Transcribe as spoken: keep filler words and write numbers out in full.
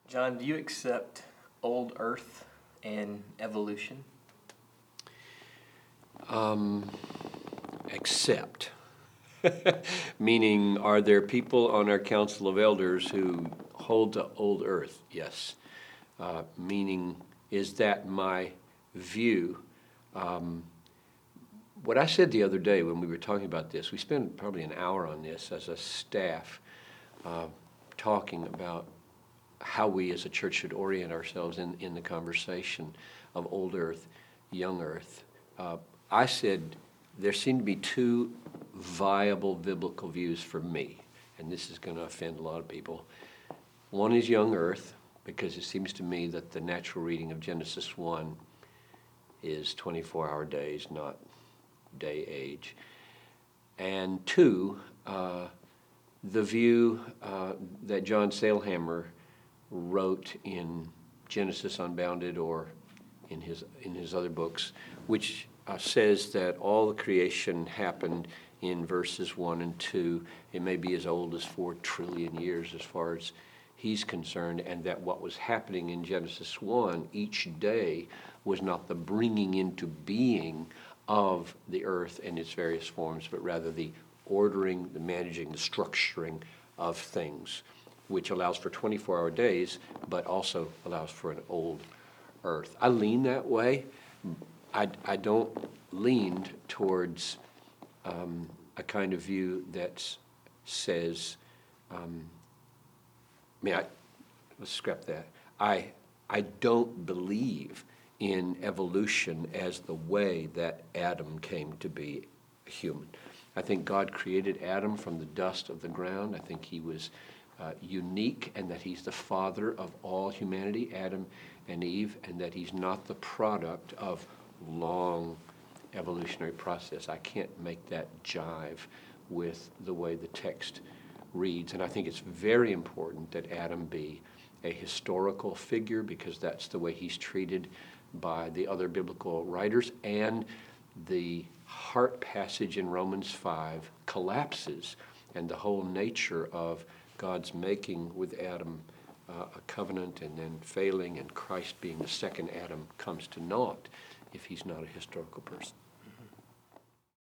John, do you accept old Earth and evolution? Um, accept. Meaning, are there people on our council of elders who hold to old Earth? Yes. Uh, meaning, is that my view? Um, what I said the other day when we were talking about this, we spent probably an hour on this as a staff, uh, talking about how we as a church should orient ourselves in, in the conversation of old Earth, young Earth. Uh, I said there seem to be two viable biblical views for me, and this is going to offend a lot of people. One is young Earth, because it seems to me that the natural reading of Genesis one is twenty-four hour days, not day age. And two, uh, the view uh, that John Sailhammer wrote in Genesis Unbounded or in his in his other books, which uh, says that all the creation happened in verses one and two. It may be as old as four trillion years as far as he's concerned, and that what was happening in Genesis one each day was not the bringing into being of the earth and its various forms, but rather the ordering, the managing, the structuring of things, which allows for twenty-four hour days, but also allows for an old earth. I lean that way. I, I don't lean towards um, a kind of view that says, um, I mean, I, let's scrap that. I, I don't believe in evolution as the way that Adam came to be a human. I think God created Adam from the dust of the ground. I think he was uh, unique, and that he's the father of all humanity, Adam and Eve, and that he's not the product of long evolutionary process. I can't make that jive with the way the text reads, and I think it's very important that Adam be a historical figure, because that's the way he's treated by the other biblical writers, and the heart passage in Romans five collapses, and the whole nature of God's making with Adam uh, a covenant and then failing, and Christ being the second Adam comes to naught if he's not a historical person.